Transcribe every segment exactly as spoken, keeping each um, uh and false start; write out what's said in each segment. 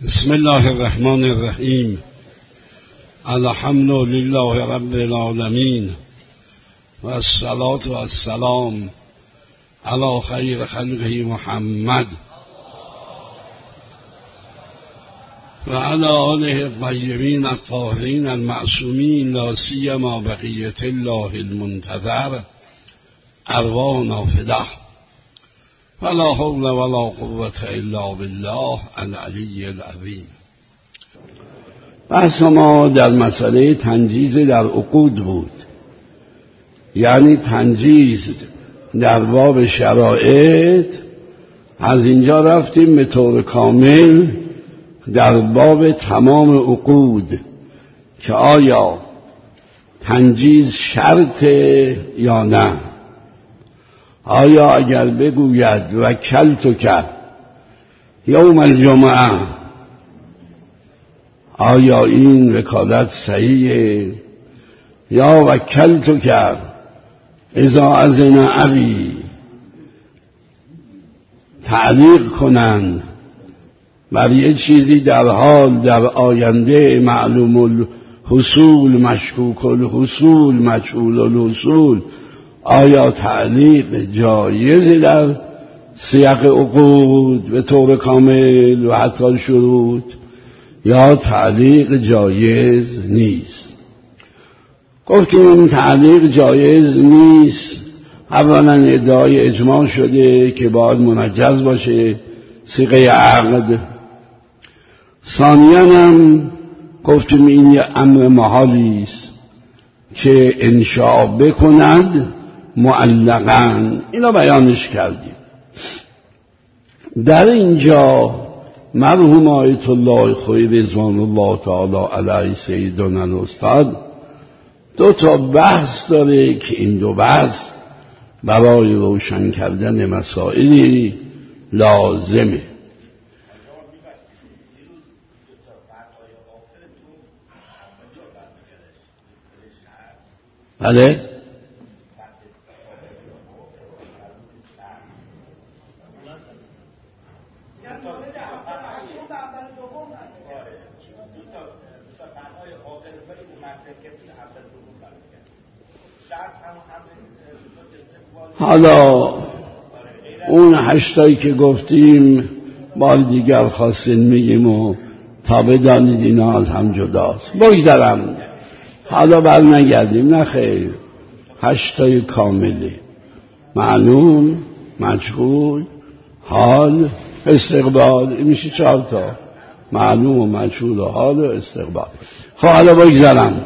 بسم الله الرحمن الرحیم. الحمد لله رب العالمین و الصلاة و السلام علی خیر خلقه محمد و علی آله الطیبین الطاهرین المعصومین، لا سیما بقیة الله المنتظر ارواحنا فداه ولا حول ولا قوة الا بالله العلی العظیم. بحث ما در مسئله تنجیز در عقود بود، یعنی تنجیز در باب شرایط. از اینجا رفتیم به طور کامل در باب تمام عقود که آیا تنجیز شرطه یا نه. آیا اگر بگوید وکلتک یوم الجمعه، آیا این وکالت صحیحه؟ یا وکلتک اذا اذن ابی، تعلیق کنند بر یه چیزی در حال در آینده معلوم الحصول مشکوک الحصول مجهول الحصول، آیا تعلیق جایز در سیاق عقود به طور کامل و حتی شروط، یا تعلیق جایز نیست؟ گفتیم تعلیق جایز نیست. اولا ادعای اجماع شده که باید منجز باشه، صیغه عقد. ثانیاً هم گفتیم این یه امر محالی است که انشاء بکند معلقاً، اینا بیانش کردیم. در اینجا مرحوم آیت الله خویی رضوان الله تعالی علیه سیدنا الاستاد دو تا بحث داره که این دو بحث برای روشن کردن مسائلی لازمه. بله؟ حالا اون هشتایی که گفتیم بار دیگر خواستین میگیم و تا بدانید اینا از هم جداست. بگذارم حالا بر نگردیم. نه خیر، هشتای کامله: معلوم، مجهول، حال، استقبال. این میشه چهار تا: معلوم و مجهول و حال و استقبال. خب حالا بگذارم،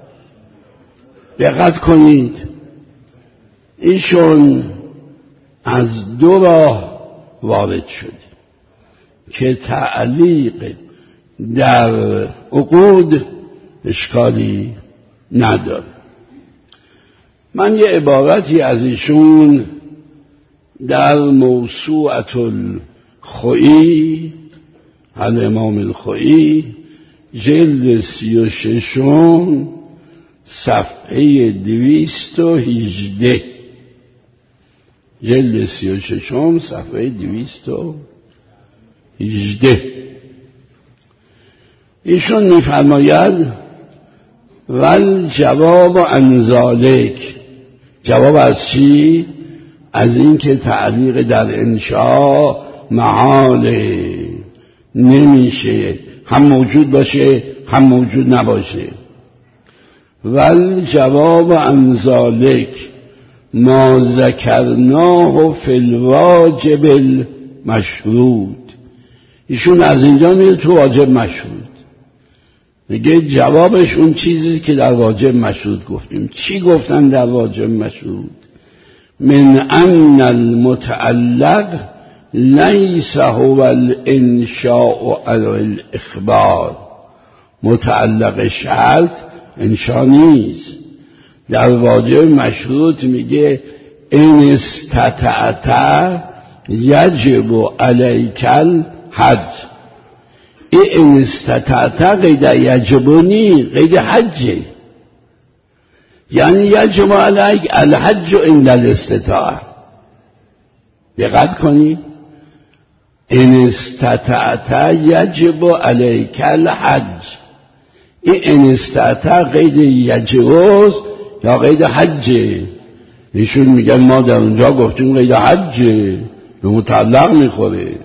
دقت کنید. ایشون از دو راه وارد شده که تعلیق در عقود اشکالی نداره. من یه عبارتی از ایشون در موسوعة الخوئی، الامام الخوئی، جلد سی و ششم، صفحه دویست و هجده، جلد سی و ششم صفحه دویست و هجده، ایشون میفرماید ول جواب عن ذالک. جواب از چی؟ از این که تعلیق در انشاء محاله، نمیشه، هم موجود باشه هم موجود نباشه. ول جواب عن ذالک ما ذکرناه فی الواجب المشروط. ایشون از اینجا میره تو واجب مشروط، میگه جوابش اون چیزی که در واجب مشروط گفتیم. چی گفتن در واجب مشروط؟ من ان المتعلق لیس هو الانشاء علی الاخبار. متعلق شرط انشاء نیست. در واجب مشروط میگه ان استطعت یجب علیک الحج. این استطعت قید یجبونی، قید حجه، یعنی یجب علیک الحج عند الاستطاعه. دقت کنید، ان استطعت یجب علیک الحج. این ان استطاع قید یجوز یا قید حج؟ ایشون میگن ما در اونجا گفتیم قید حج به متعلق میخوره.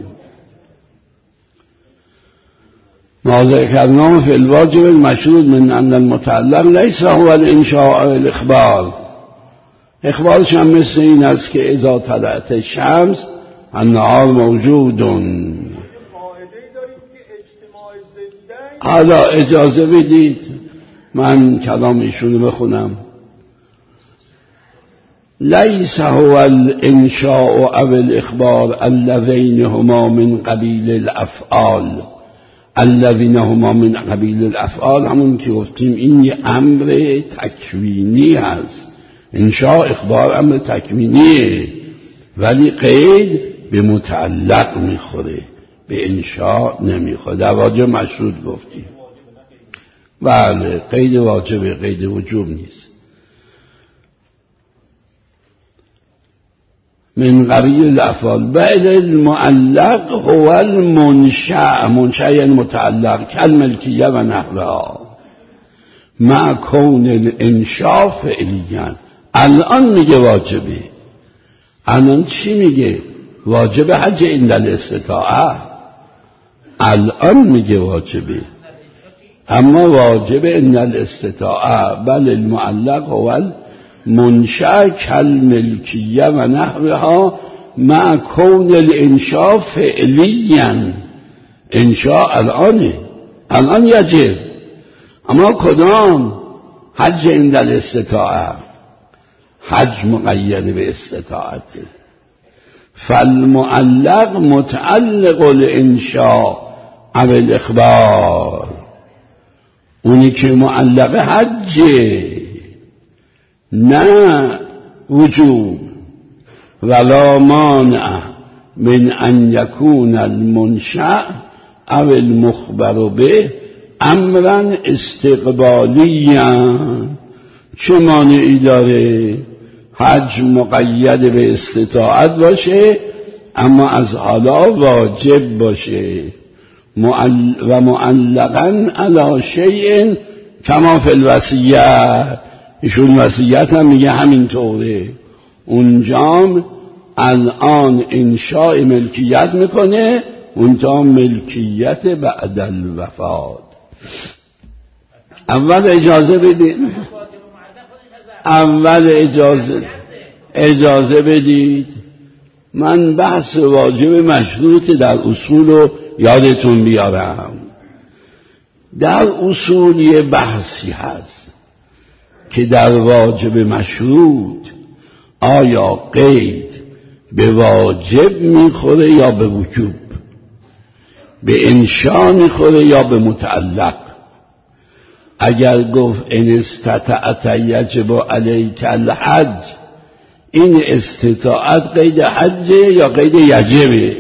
ما ذکرناه فی الواجب المشروط من ان المتعلق لیس هو الانشاء و الاخبار. اخبارش هم مثل این است که اذا طلعت الشمس النهار موجود. حالا اجازه بدید من کلام ایشونو بخونم. لیس هو الانشاء او الاخبار اللذین هما من قبیل الافعال. الذین هما من قبیل الافعال همون که گفتیم این یه امر تکوینی هست. انشاء اخبار امر تکوینیه ولی قید به متعلق میخوره، به انشاء نمیخوره. در واجب مشروط گفتیم. بله قید واجبه، قید وجوب نیست. من قبیل الافعال. بعد المعلق هو المنشأ. منشأ یعنی متعلق کالملکیه و نحوها مع کون الانشاء فعلیا. الان میگه واجبه. الان چی میگه؟ واجب حج عند الاستطاعه. الان میگه واجبه، اما واجب عند الاستطاعه. بل المعلق هو المنشأ کالملکیه و نحوها مع کون الانشاء فعلیا. انشاء الانه، الان یجب. اما کدام؟ حج عند الاستطاعه. حج مقید به استطاعته. فالمعلق متعلق الانشاء او الاخبار. اونی که معلق حجه نه وجوب. ولا مانع من ان یکون المنشأ او المخبر به امرا استقبالیا. چه مانعی داره حج مقید به استطاعت باشه اما از حالا واجب باشه؟ معل... و معلقا علی شیء کما فی الوصیه. ایشون وصیت هم میگه همینطوره. اونجام الان انشاء ملکیت میکنه، اونجا ملکیت بعد الوفات. اول اجازه بدید اول اجازه اجازه بدید من بحث واجب مشروط در اصول رو یادتون بیارم. در اصول یه بحثی هست که در واجب مشروط آیا قید به واجب میخوره یا به وجوب، به انشاء میخوره یا به متعلق. اگر گفت ان استطعت یجب علیک الحج، این استطاعت قید حج یا قید یجبه؟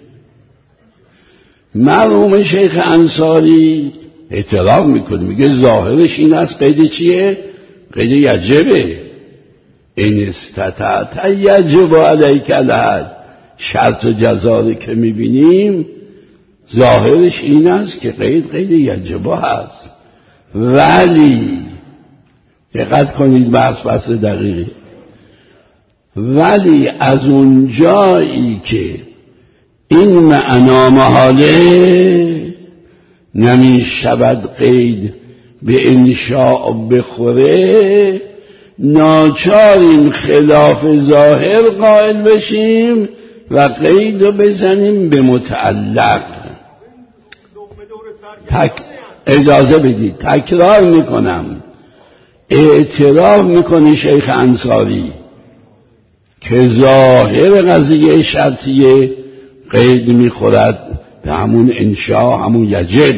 مرحوم شیخ انصاری اعتراف میکنه، میگه ظاهرش این است قید چیه؟ قید یجبه. ان استطعت یجب علیک الحج، شرط و جزا که میبینیم ظاهرش این است که قید قید یجب هست. ولی دقت کنید بحث بحث دقیقی. ولی از اون جایی که این معنا محاله نمی شود قید به انشاء بخوره، ناچاریم خلاف ظاهر قائل بشیم و قید رو بزنیم به متعلق. تک اجازه بدید تکرار میکنم. اعتراف میکنی شیخ انصاری که ظاهر قضیه شرطیه قید میخورد به همون انشاء، همون یجب.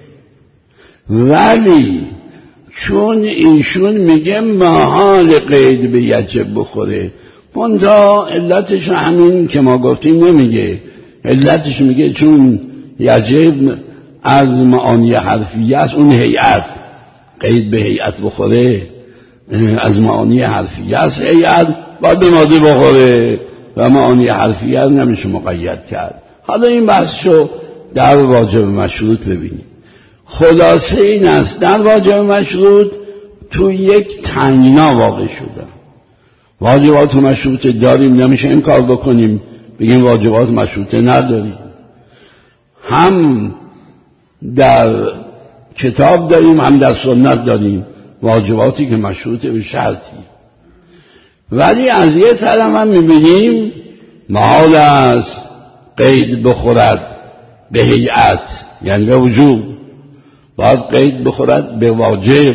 ولی چون ایشون میگه محال قید به یجب بخوره، منتها علتش همین که ما گفتیم نمیگه. علتش میگه چون یجب از معانی حرفیه است، اون هیئت قید به هیئت بخوره از معانی حرفیه است، هیئت باید به ماده بخوره و معانی حرفیه نمیشه مقید کرد. حالا این بحثشو در واجب مشروط ببینید. خلاصه این است در واجب مشروط تو یک تنگنا واقع شدن. واجبات مشروطه داریم، نمیشه این کار بکنیم بگیم واجبات مشروطه نداریم. هم در کتاب داریم هم در سنت داریم واجباتی که مشروطه به شرطی، ولی از یه طرف هم میبینیم محال است قید بخورد به هیئت، یعنی به وجوب، باید قید بخورد به واجب.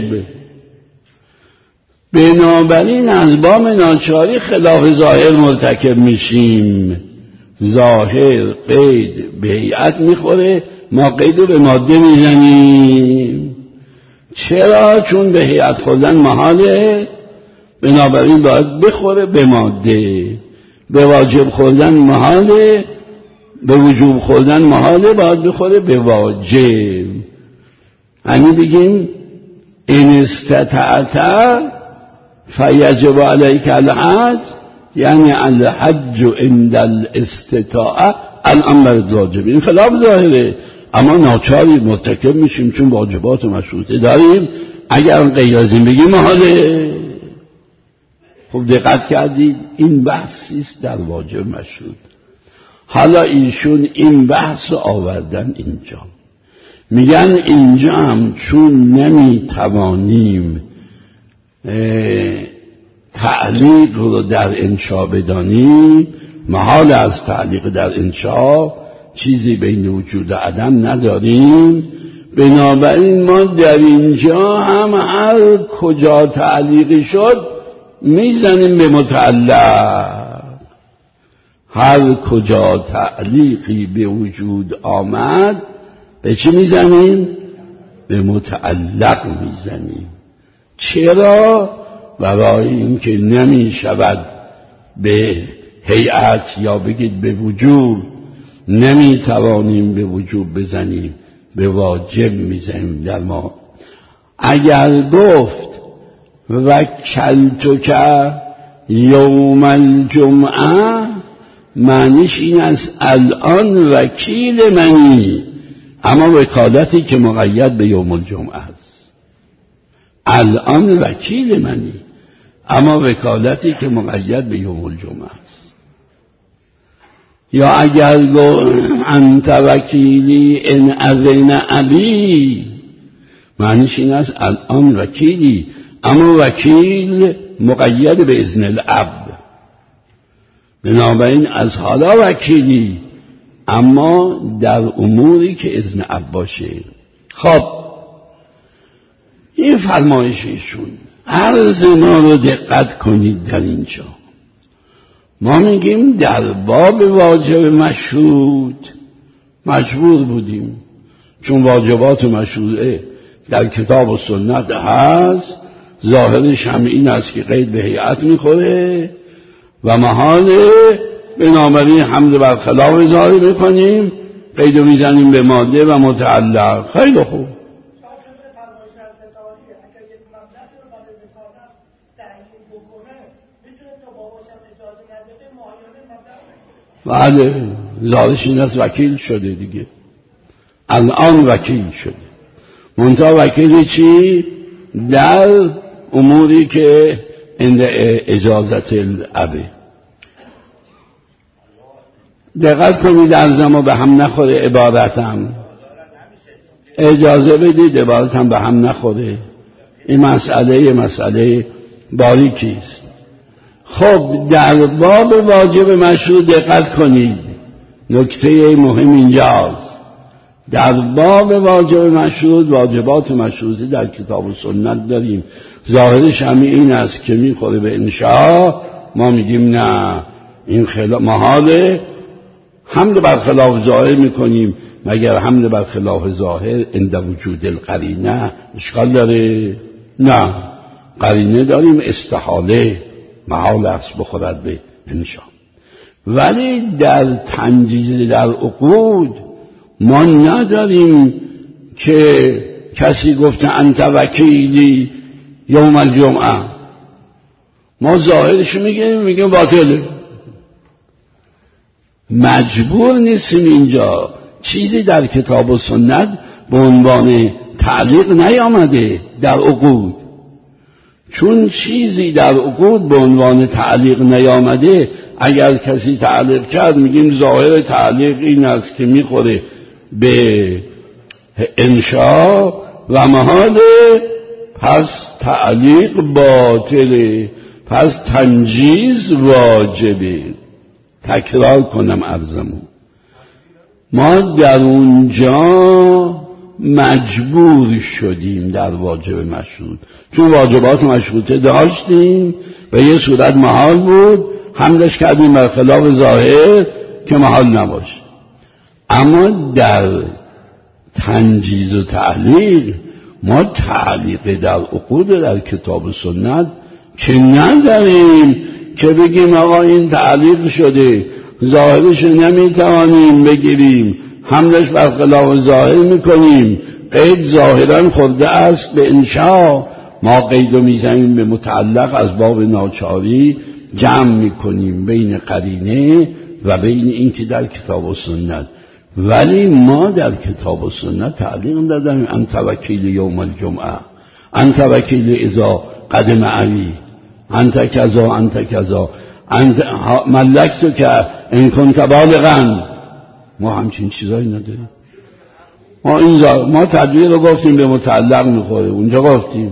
بنابراین از باب ناچاری خلاف ظاهر مرتکب میشیم. ظاهر قید به هیئت میخوره، ما قید رو به ماده میزنیم. چرا؟ چون به هیئت خوردن محاله، بنابراین باید بخوره به ماده. به واجب خوردن محاله، به وجوب خوردن محاله، باید بخوره به واجب. یعنی بگیم این استطعت فیجب علیک الحج، یعنی الحج عند الاستطاعه الامر الواجب. این خلاف ظاهره، اما ناچاری مرتکب میشیم چون واجبات مشروطه داریم. اگر غیر از این بگیم محاله. خب دقت کردید این بحثی است در واجب مشروط. حالا ایشون این بحث آوردن اینجا، میگن اینجا هم چون نمیتوانیم تعلیق رو در انشا بدانیم، محال از تعلیق در انشا، چیزی بین وجود و عدم نداریم، بنابراین ما در اینجا هم هر کجا تعلیقی شد میزنیم به متعلق. هر کجا تعلیقی به وجود آمد به چی میزنیم؟ به متعلق میزنیم. چرا؟ برای اینکه نمی شود به هیئت یا بگید به وجوب، نمی توانیم به وجوب بزنیم، به واجب میزنیم. در ما اگر گفت وکلتک یوم الجمعه، معنیش این است الان وکیل منی، اما وکالتی که مقید به یوم الجمعه است. الان وکیل منی، اما وکالتی که مقید به یوم الجمعه است. یا اگر گو انت وکیلی ان اذن ابی، معنیش این است الان وکیلی، اما وکیل مقید به اذن الاب. بنابراین از حالا وکیلی، اما در اموری که اذن اب باشه. خب این فرمایش ایشون. عرض ما رو دقت کنید در اینجا. ما میگیم در باب واجب مشروط مجبور بودیم، چون واجبات مشروطه در کتاب و سنت هست. ظاهرش هم این است که قید به هیئت میخوره و محاله، بنابراین حمد بر خلاف ظاهر میکنیم، قید رو میزنیم به ماده و متعلق. خیلی خوب. بله، ظاهرش این است وکیل شده دیگه، الان وکیل شده. منتها وکیل چی؟ در اموری که عند اجازت الابه. دقت کنید در زمان به هم نخوره عبارتم، اجازه بدید عبارتم به هم نخوره. این مسئله مسئله باریکی است. خب در باب واجب مشروط دقت کنید، نکته مهم اینجاست. در باب واجب مشروط، واجبات مشروطه در کتاب و سنت داریم. ظاهرش همین این است که میخوره به انشاء، ما میگیم نه، این خلاف محاله، حمد بر خلاف ظاهر میکنیم. مگر حمد بر خلاف ظاهر عند وجود القرینه اشکال داره؟ نه، قرینه داریم، استحاله، محال است بخورد به انشاء. ولی در تنجیز در عقود ما نداریم که کسی گفته انت وکیلی یوم الجمعه، ما ظاهرش میگیم میگیم باطله. مجبور نیستیم اینجا. چیزی در کتاب و سنت به عنوان تعلیق نیامده در عقود. چون چیزی در عقود به عنوان تعلیق نیامده، اگر کسی تعلیق کرد میگیم ظاهر تعلیق این است که میخوره به انشا و محال، پس تعلیق باطله، پس تنجیز واجبه. تکرار کنم عرضمو، ما در اونجا مجبور شدیم در واجب مشروط، چون واجبات مشروطه داشتیم و یه صورت محال بود، حملش کردیم بر خلاف ظاهر که محال نباشه. اما در تنجیز و تعلیق ما تعلیق در عقود در کتاب و سنت که نداریم که بگیم آقا این تعلیق شده، ظاهرش نمیتوانیم بگیریم، حملش بر خلاف ظاهر میکنیم، قید ظاهرا خورده است به انشا، ما قید رو میزنیم به متعلق، از باب ناچاری جمع میکنیم بین قرینه و بین این که در کتاب و سنت. ولی ما در کتاب و سنت تعلیق دادیم. انت وکیل یوم الجمعه، انت وکیل اذا قدم علی، انت کذا انت کذا، انت ملکتو که ان کنت بالغا. ما همچین چیزایی نداریم. ما اینجا ما تدبیر رو گفتیم به متعلق میخوره، اونجا گفتیم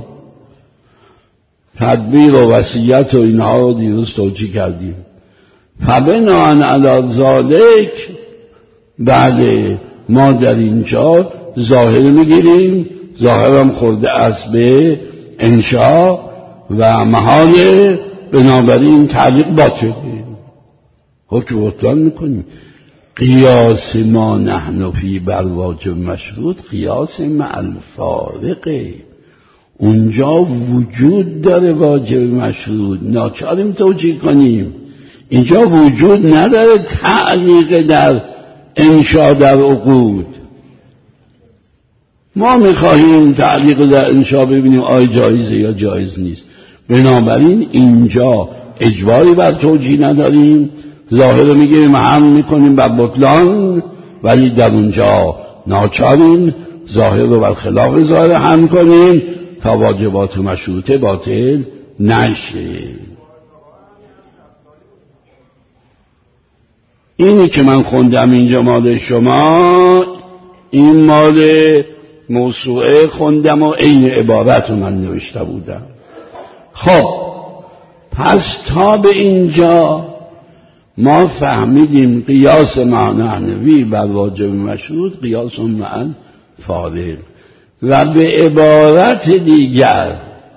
تدبیر و وصیت و اینها رو دیروز توجیه کردیم. فبناء علی ذالک، بله ما در اینجا ظاهر میگیریم، ظاهرم خورده است به انشا و محال، بنابراین تعلیق باطل، حکم بطلان میکنیم. قیاس ما نحن فی بر واجب مشروط قیاس مع الفارقه، اونجا وجود داره واجب مشروط، ناچاریم توجیه کنیم. اینجا وجود نداره تعلیق در انشا در عقود. ما میخواهیم تعلیق در انشا ببینیم آیا جایزه یا جایز نیست، بنابراین اینجا اجباری بر توجیه نداریم، ظاهر رو میگیریم هم میکنیم بر بطلان، ولی در اونجا ناچاریم ظاهر رو بر خلاف ظاهر هم کنیم تا واجبات مشروطه باطل نشه. اینی که من خوندم اینجا مال شما، این مال موسوعه خوندم و عین عبارت رو من نوشته بودم. خب پس تا به اینجا ما فهمیدیم قیاس مع نحوی بر واجب مشروط قیاس مع فارق. و به عبارت دیگر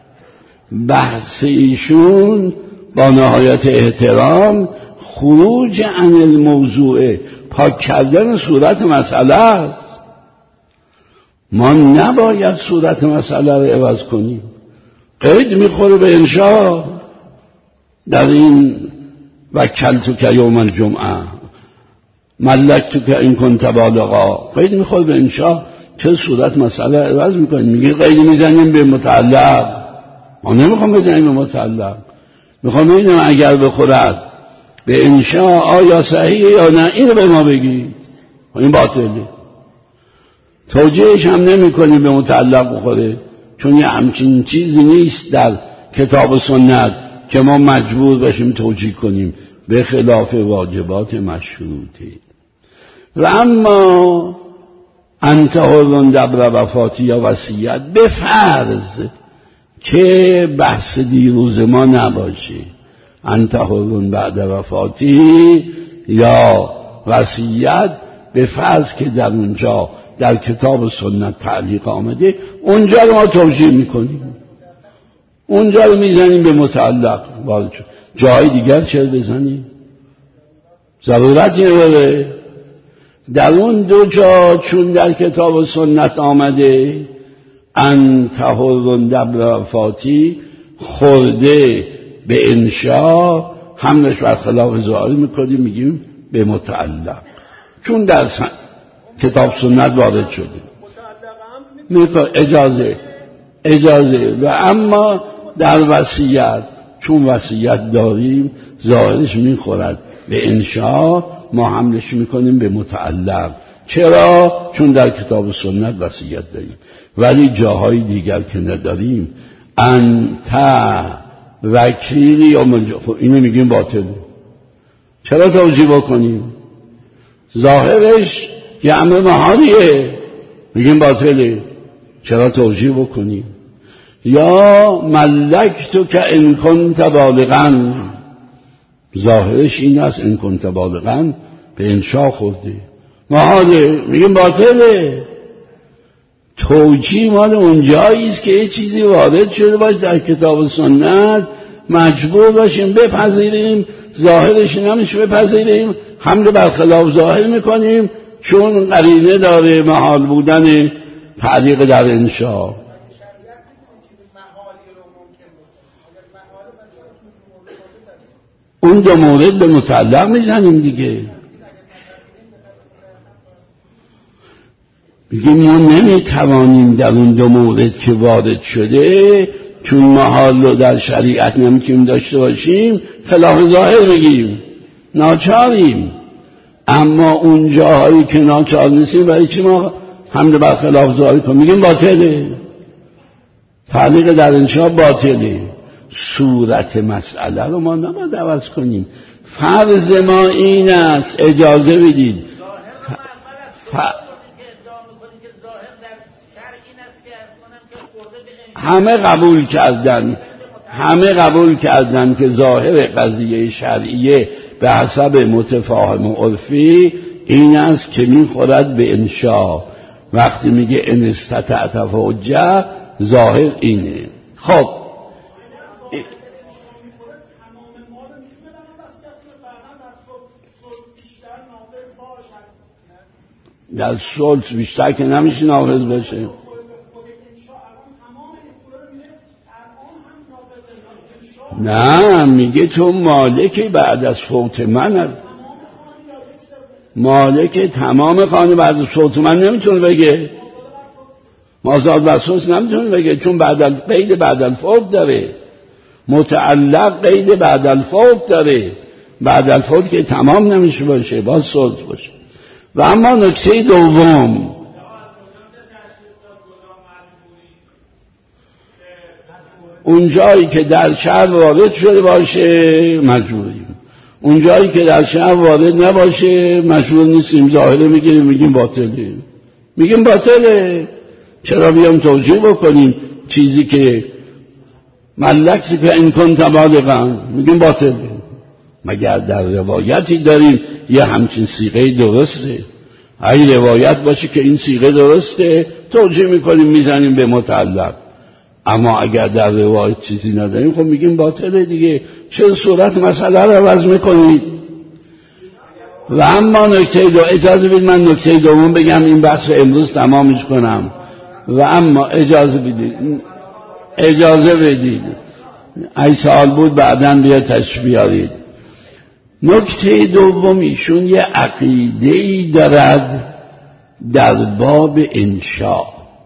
بحث ایشون با نهایت احترام خروج عن الموضوع، پاک کردن صورت مسئله است. ما نباید صورت مسئله رو عوض کنیم. قید میخوره به انشا در این وکلتو که یوم الجمعه، ملکتو که این کنت بالغا، قید میخوره به انشا، چه صورت مسئله عوض میکنیم؟ میگه قید میزنیم به متعلق. ما نمیخوام بزنیم به متعلق، میخوام ببینم اگر بخورد به انشا آیا صحیحه یا نه، اینو به ما بگید. این باطله. توجیهش هم نمی کنیم به متعلق بخوره، چون یه همچین چیزی نیست در کتاب و سنت که ما مجبور باشیم توجیه کنیم، به خلاف واجبات مشروطه. و اما انت حرون دبر وفاتی یا وصیت، به فرض که بحث دیروز ما نباشه، انت حرون بعد وفاتی یا وصیت، به فرض که در اونجا در کتاب و سنت تعلیق آمده، اونجا رو ما توجیه میکنیم، اونجا رو میزنیم به متعلق. جای دیگر چرا بزنیم؟ ضرورتی نداره. در اون دو جا چون در کتاب و سنت آمده انت حرون دبر وفاتی خورده به انشا، همش بر خلاف ظاهر میکنیم، میگیم به متعلق، چون در سن... کتاب سنت وارد شده. میخواد اجازه اجازه و اما در وصیت، چون وصیت داریم ظاهرش میخورد به انشا ما حملش میکنیم به متعلق. چرا؟ چون در کتاب و سنت وصیت داریم، ولی جاهای دیگر که نداریم. انت وکیلی یا ملجا، خب اینو میگیم باطله. چرا توجیه بکنیم؟ ظاهرش یه امر محالیه، میگیم باطله. چرا توجیه بکنیم؟ یا ملکتو که ان کنت بالغا، ظاهرش این است ان کنت بالغا، به انشا خورده، محاله، میگیم باطله. توجیه مال اونجایی است که یه چیزی وارد شده باشه در کتاب و سنت، مجبور باشیم بپذیریم، ظاهرش نمیشه بپذیریم، حمل برخلاف ظاهر میکنیم چون قرینه داره محال بودن تعلیق در انشا. اون دو مورد به متعلق میزنیم دیگه. میگیم ما نمیتوانیم در اون دو مورد که وارد شده، چون محال رو در شریعت نمیتونیم داشته باشیم، خلاف ظاهر بگیم، ناچاریم. اما اون جاهایی که ناچار نیستیم برای چی ما حمل بر خلاف ظاهر کنیم؟ میگیم باطله، تعلیق در انشا باطله. صورت مسئله رو ما نباید عوض کنیم. فرض ما این است، اجازه بدید ف... همه قبول کردن همه قبول کردن که ظاهر قضیه شرعیه به حسب متفاهم و عرفی این است که میخورد به انشا. وقتی میگه ان استطعت فحجه، ظاهر اینه. خب در صلح بیشتر که نمیشه نافذ باشه. نه، میگه تو مالکی بعد از فوت من هست. مالک تمام خانه بعد از فوت من نمیتونه بگه، مازاد بسوس نمیتونه بگه، چون بعد از قید بعد الفوت داره، متعلق قید بعد الفوت داره. بعد الفوت که تمام نمیشه باشه، باز صلح باشه. و اما نکته دوم، اون جایی که در شهر وارد شده باشه مجبوریم، اون جایی که در شهر وارد نباشه مجبور نیستیم، ظاهره میگیریم میگیم باطله. میگیم باطله. چرا بیام توجیه بکنیم چیزی که ملکتی که ان کنت بالغا، میگیم باطله. مگر در روایتی داریم یه همچین صیغه درسته؟ اگه روایت باشه که این صیغه درسته توجیه میکنیم میزنیم به متعلق. اما اگر در روایت چیزی نداریم خب میگیم باطله دیگه. چه صورت مسئله رو عوض میکنید؟ و اما نکته دو، اجازه بدید من نکته دوم بگم این بحث امروز تمامش کنم. و اما اجازه بدید اجازه بدید ای سوال بود بعداً بیا تشریح بیارید. نکته دوم، ایشون یه عقیده‌ای دارد در باب انشا.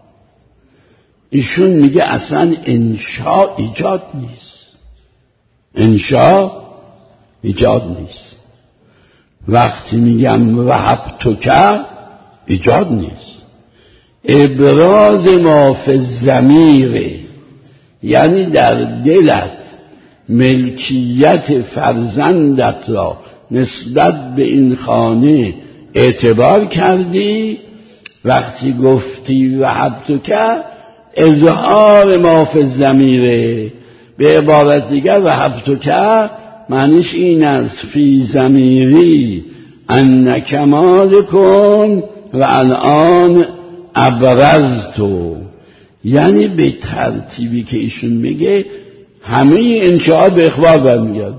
ایشون میگه اصلا انشا ایجاد نیست، انشا ایجاد نیست. وقتی میگم وهبتک ایجاد نیست، ابراز ما فی الضمیر، یعنی در دلت ملکیت فرزندت را نسبت به این خانه اعتبار کردی. وقتی گفتی وهبتک، اظهار ما فی الضمیر. به عبارت دیگر وهبتک معنیش این است فی ضمیری انک مالکن و الان ابرزتو. یعنی به ترتیبی که ایشون میگه همه انشاءات به اخبار برمیاد.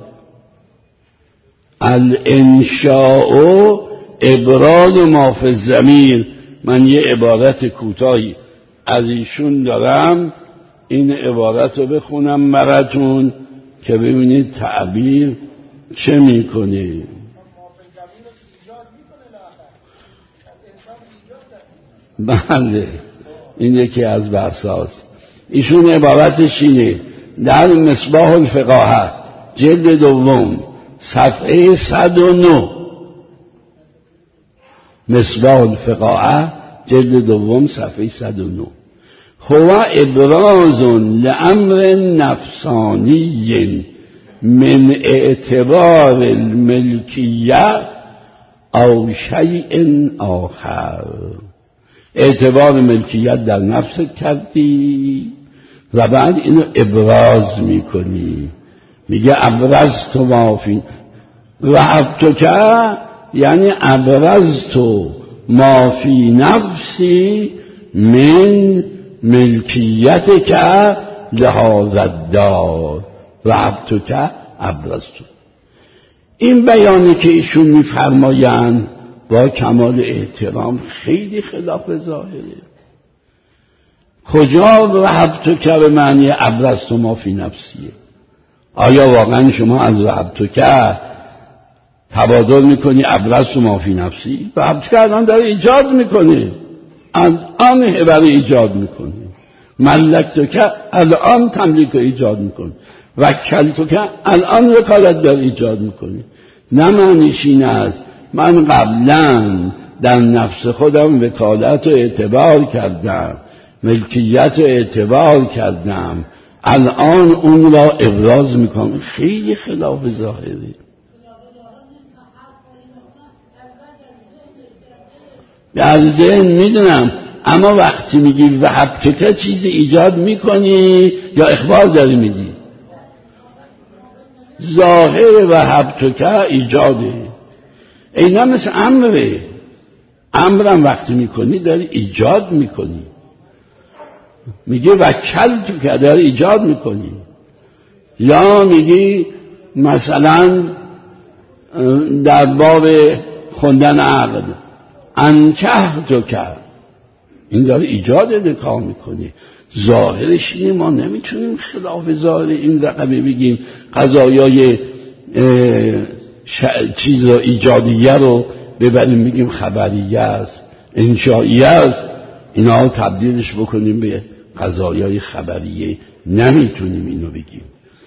الانشاء ابراز ما فی الضمیر. من یه عبارت کوتاهی از ایشون دارم، این عبارت رو بخونم براتون که ببینید تعبیر چه میکنه. بله، این یکی از بحثاست. ایشون عبارتش اینه، در مصباح الفقاهه جلد دوم صفحه صد و نه، مصباح الفقاعه جلد دوم صفحه صد و نه. هو ابراز لامر نفسانی من اعتبار الملکیه او شیء آخر. اعتبار ملکیت در نفست کردی و بعد اینو ابراز میکنی، میگه ابرزت ما فی وهبتک، یعنی ابرزت ما فی نفسی من ملکیتک لهذا الدار وهبتک ابرزت. این بیانی که ایشون میفرمایند با کمال احترام خیلی خلاف ظاهره. کجا وهبتک به معنی ابرزت ما فی نفسیه؟ آیا واقعا شما از وهبتک تبادل میکنی ابرزت ما فی نفسی؟ وهبتک الان داره ایجاد میکنه، الان هبه ایجاد میکنه. ملکتک الان تملیک ایجاد میکنه. وکلتک الان وکالت داره ایجاد میکنه. نه معنیش این است من قبلا در نفس خودم وکالت رو اعتبار کردم، ملکیت رو اعتبار کردم، الان اون را ابراز میکنم. خیلی خلاف ظاهره. در ذهن میدونم، اما وقتی میگی وهبتک چیزی ایجاد میکنی یا اخبار داری میدی؟ ظاهر وهبتک ایجاده. اینا مثل امره، امرم وقتی میکنی داری ایجاد میکنی. میگه وکلتک داری ایجاد میکنی. یا میگی مثلا در باب خوندن عقد انکحتک، این داره ایجاد نکاح میکنی. ظاهرش اینه، ما نمیتونیم خلاف ظاهر این رقمه بگیم قضایای چیز رو ایجادیه رو ببریم بگیم خبریه است، انشائیه است، اینا رو تبدیلش بکنیم به قضایای خبریه. نمیتونیم اینو بگیم.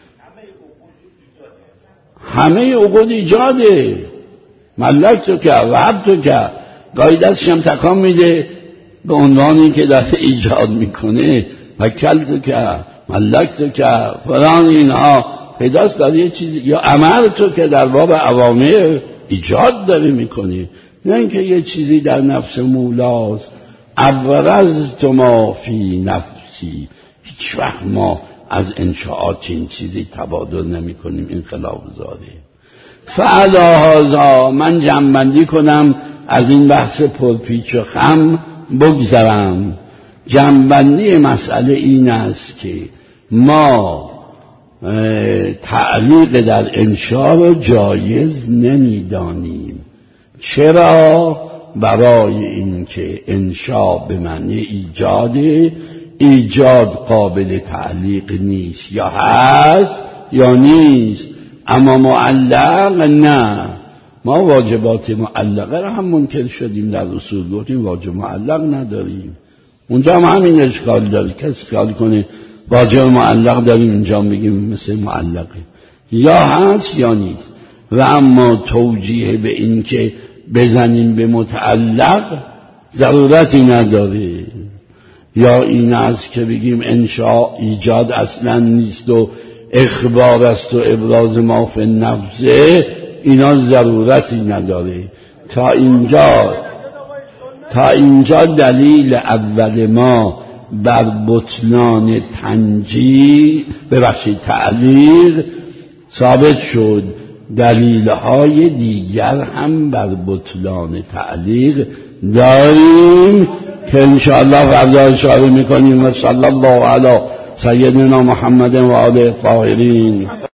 همه عقود ایجاده. ملکتک وهبتک، گاهی دستش هم تکان میده به عنوان این که داره ایجاد میکنه. وکلتک ملکتک فلان، اینها پیداست داره یه چیزی. یا امرتو که در باب اوامر ایجاد داره میکنه، نه اینکه یه چیزی در نفس مولاست. ابرزت ما فی نفسی. هیچ وقت ما از انشاءات این چیزی تبادل نمی کنیم. این خلاف ظاهره. فعلی هذا، من جمع‌بندی کنم از این بحث پرپیچ و خم بگذرم. جمع‌بندی مسئله این است که ما تعلیق در انشاء رو جایز نمیدانیم. چرا؟ برای اینکه انشاء به معنی ایجاده، ایجاد قابل تعلیق نیست، یا هست یا نیست. اما معلق نه. ما واجبات معلقه را هم منکر شدیم، در اصول گفتیم واجب معلق نداریم. اونجا هم همین اشکال داره. کسی کار کنه واجب معلق داریم، اینجا میگیم مثل معلقه، یا هست یا نیست. و اما توجیه به این که بزنیم به متعلق ضرورتی نداره. یا این است که بگیم انشاء ایجاد اصلا نیست و اخبار است و ابراز ما فی نفسه، اینا ضرورتی نداره. تا اینجا تا اینجا دلیل اول ما بر بطلان تنجیل ببخشید تعلیق ثابت شد. دلیل‌های دیگر هم بر بطلان تعلیق داریم که انشاءالله فردا اشاره میکنیم. و صلی الله علی سیدنا محمد و آله الطاهرین.